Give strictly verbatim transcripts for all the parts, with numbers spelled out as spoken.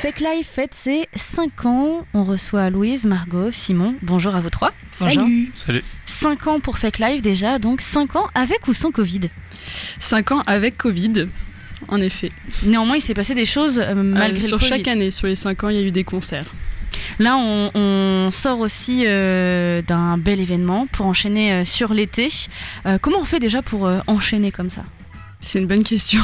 Fake Live fête ses cinq ans. On reçoit Louise, Margot, Simon. Bonjour à vous trois. Bonjour. Salut. Salut. cinq ans pour Fake Live déjà, donc cinq ans avec ou sans Covid ? cinq ans avec Covid, en effet. Néanmoins, il s'est passé des choses euh, malgré euh, le sur Covid. Sur chaque année, sur les cinq ans, il y a eu des concerts. Là, on, on sort aussi euh, d'un bel événement pour enchaîner euh, sur l'été. Euh, comment on fait déjà pour euh, enchaîner comme ça ? C'est une bonne question.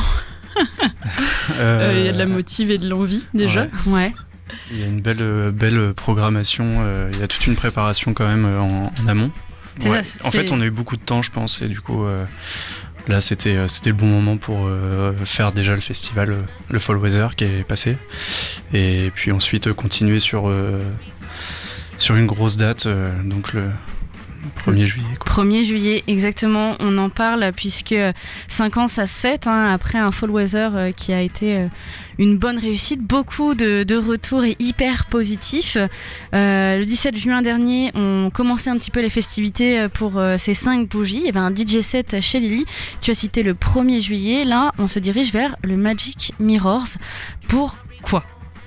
Il euh, euh, y a de la motive et de l'envie déjà. Ouais. ouais. Il y a une belle, belle programmation. Euh, il y a toute une préparation quand même en, en amont. Ouais. Ça, en fait, on a eu beaucoup de temps, je pense, et du coup, euh, là, c'était, c'était le bon moment pour euh, faire déjà le festival, euh, le Fall Weather qui est passé, et puis ensuite euh, continuer sur euh, sur une grosse date, euh, donc le premier juillet. Quoi. premier juillet, exactement, on en parle puisque cinq ans ça se fête, hein, après un Fall Weather euh, qui a été euh, une bonne réussite, beaucoup de, de retours et hyper positifs. Euh, le dix-sept juin dernier, on commençait un petit peu les festivités pour euh, ces cinq bougies. Il y avait un D J set chez Lily. Tu as cité le premier juillet. Là, on se dirige vers le Magic Mirrors. Pour quoi ?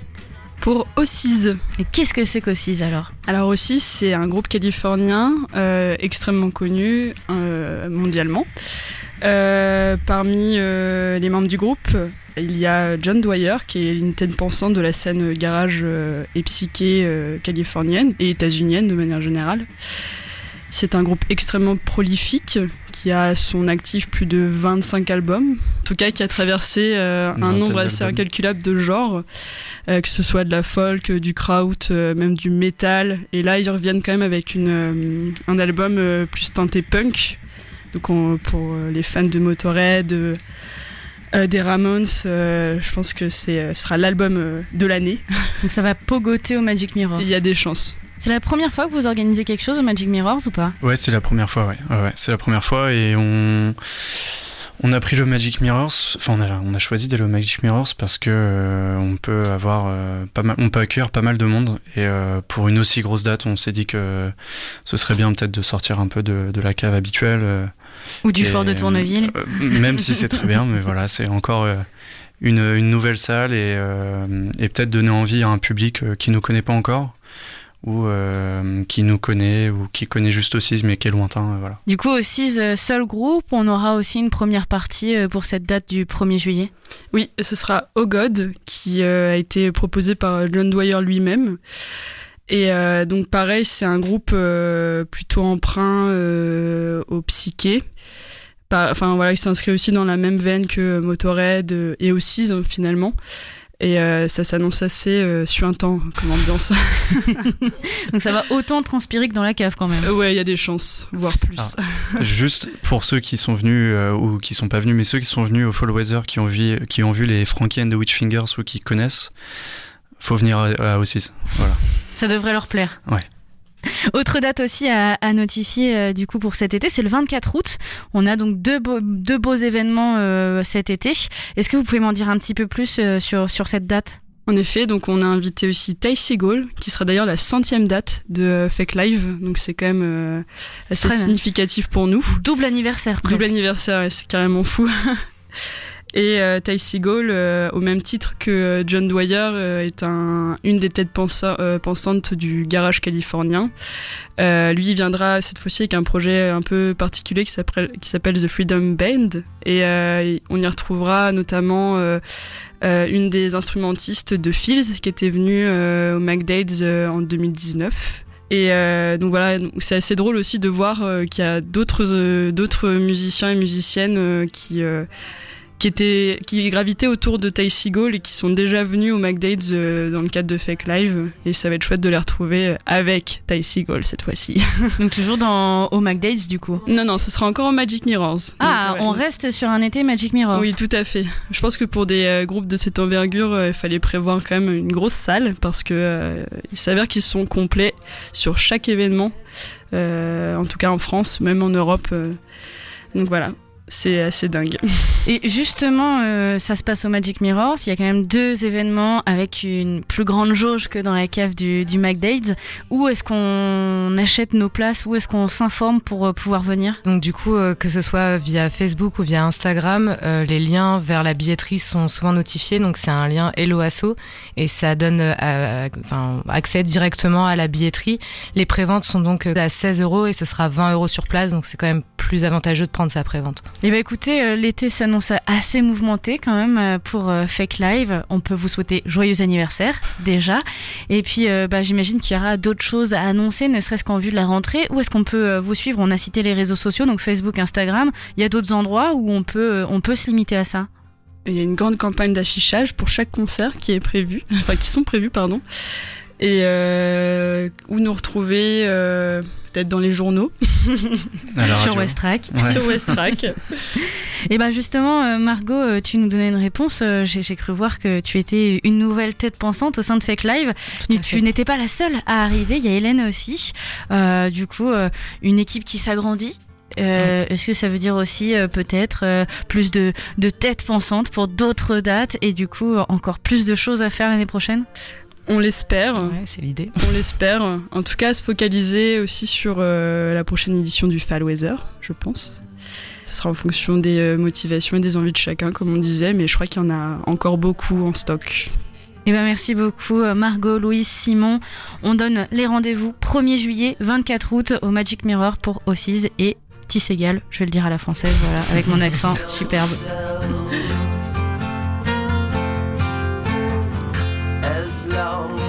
Pour Ossies. Et qu'est-ce que c'est qu'Ossies alors ? Alors Ossies, c'est un groupe californien euh, extrêmement connu euh, mondialement. Euh, parmi euh, les membres du groupe, il y a John Dwyer, qui est une tête pensante de la scène garage euh, et psyché euh, californienne et états-unienne de manière générale. C'est un groupe extrêmement prolifique qui a à son actif plus de vingt-cinq albums, en tout cas qui a traversé euh, un nombre assez d'albums. Incalculable de genres, euh, que ce soit de la folk, du kraut, euh, même du métal. Et là, ils reviennent quand même avec une, euh, un album euh, plus teinté punk. Donc on, pour les fans de Motorhead, euh, euh, des Ramones, euh, je pense que c'est, ce sera l'album euh, de l'année. Donc ça va pogoter au Magic Mirrors. Il y a des chances. C'est la première fois que vous organisez quelque chose au Magic Mirrors ou pas ? Ouais, c'est la première fois, ouais. ouais, ouais c'est la première fois et on, on a pris le Magic Mirrors, enfin on a, on a choisi d'aller au Magic Mirrors parce que euh, on peut avoir euh, pas mal, on peut accueillir pas mal de monde et euh, pour une aussi grosse date, on s'est dit que ce serait bien peut-être de sortir un peu de, de la cave habituelle. Euh, ou du et, fort de Tourneville. Euh, même si c'est très bien, mais voilà, c'est encore euh, une, une nouvelle salle et, euh, et peut-être donner envie à un public euh, qui nous connaît pas encore. Ou euh, qui nous connaît ou qui connaît juste Ossies mais qui est lointain, euh, voilà. Du coup, Ossies, euh, seul groupe, on aura aussi une première partie euh, pour cette date du premier juillet. Oui, ce sera Oh God qui euh, a été proposé par John Dwyer lui-même. Et euh, donc pareil, c'est un groupe euh, plutôt emprunt euh, au psyché. Par, enfin voilà, il s'inscrit aussi dans la même veine que Motorhead euh, et Ossies hein, finalement. Et euh, ça s'annonce assez euh, suintant comme ambiance. Donc ça va autant transpirer que dans la cave quand même. Euh, ouais, il y a des chances, voire plus. Ah, juste pour ceux qui sont venus euh, ou qui sont pas venus, mais ceux qui sont venus au Fall Weather, qui ont vu, qui ont vu les Frankie and the Witch Fingers ou qui connaissent, faut venir à, à Ossies. Voilà. Ça devrait leur plaire. Ouais. Autre date aussi à, à notifier euh, du coup pour cet été, c'est le vingt-quatre août. On a donc deux beaux, deux beaux événements euh, cet été. Est-ce que vous pouvez m'en dire un petit peu plus euh, sur, sur cette date ? En effet, donc on a invité aussi Ty Segall, qui sera d'ailleurs la centième date de euh, Fake Live, donc c'est quand même euh, assez Très significatif bien. Pour nous. Double anniversaire presque. Double anniversaire, ouais, c'est carrément fou. Et euh, Ty Segall, euh, au même titre que euh, John Dwyer, euh, est un, une des têtes pensa- euh, pensantes du garage californien. Euh, lui, il viendra cette fois-ci avec un projet un peu particulier qui s'appelle, qui s'appelle The Freedom Band. Et euh, on y retrouvera notamment euh, euh, une des instrumentistes de Fields qui était venue euh, au McDades euh, en deux mille dix-neuf. Et euh, donc voilà, c'est assez drôle aussi de voir euh, qu'il y a d'autres, euh, d'autres musiciens et musiciennes euh, qui... Euh, qui étaient, qui gravitaient autour de Ty Segall et qui sont déjà venus au McDades euh, dans le cadre de Fake Live. Et ça va être chouette de les retrouver avec Ty Segall cette fois-ci. Donc toujours dans, au McDades du coup ? Non, non, ce sera encore au Magic Mirrors. Ah, donc, ouais. On reste sur un été Magic Mirrors. Oui, tout à fait. Je pense que pour des euh, groupes de cette envergure, il euh, fallait prévoir quand même une grosse salle parce que euh, il s'avère qu'ils sont complets sur chaque événement. Euh, en tout cas en France, même en Europe. Euh, donc voilà. C'est assez dingue. Et justement, euh, ça se passe au Magic Mirror. Il y a quand même deux événements avec une plus grande jauge que dans la cave du, du McDades. Où est-ce qu'on achète nos places? Où est-ce qu'on s'informe pour euh, pouvoir venir? Donc du coup, euh, que ce soit via Facebook ou via Instagram, euh, les liens vers la billetterie sont souvent notifiés. Donc c'est un lien Hello Asso et ça donne euh, enfin, accès directement à la billetterie. Les préventes sont donc à seize euros et ce sera vingt euros sur place. Donc c'est quand même plus avantageux de prendre sa prévente. Et bah écoutez, euh, l'été s'annonce assez mouvementé quand même euh, pour euh, Fake Live. On peut vous souhaiter joyeux anniversaire déjà. Et puis euh, bah, j'imagine qu'il y aura d'autres choses à annoncer, ne serait-ce qu'en vue de la rentrée. Où est-ce qu'on peut euh, vous suivre? On a cité les réseaux sociaux, donc Facebook, Instagram. Il y a d'autres endroits où on peut, euh, on peut se limiter à ça? Il y a une grande campagne d'affichage pour chaque concert qui est prévu, enfin qui sont prévus, pardon. Et euh, où nous retrouver euh, peut-être dans les journaux. Sur Westrack. Ouais. Sur Westrack. Et ben justement, Margot, tu nous donnais une réponse. J'ai, j'ai cru voir que tu étais une nouvelle tête pensante au sein de Fake Live. Tu fait. n'étais pas la seule à arriver. Il y a Hélène aussi. Euh, du coup, une équipe qui s'agrandit. Euh, est-ce que ça veut dire aussi euh, peut-être euh, plus de, de têtes pensantes pour d'autres dates et du coup encore plus de choses à faire l'année prochaine? On l'espère. Ouais, c'est l'idée. On l'espère. En tout cas, se focaliser aussi sur euh, la prochaine édition du Fall Weather, je pense. Ce sera en fonction des euh, motivations et des envies de chacun, comme on disait, mais je crois qu'il y en a encore beaucoup en stock. Eh ben merci beaucoup Margot, Louise, Simon. On donne les rendez-vous premier juillet, vingt-quatre août au Magic Mirror pour Ossies et Tisségal, je vais le dire à la française, voilà, avec mon accent superbe. As long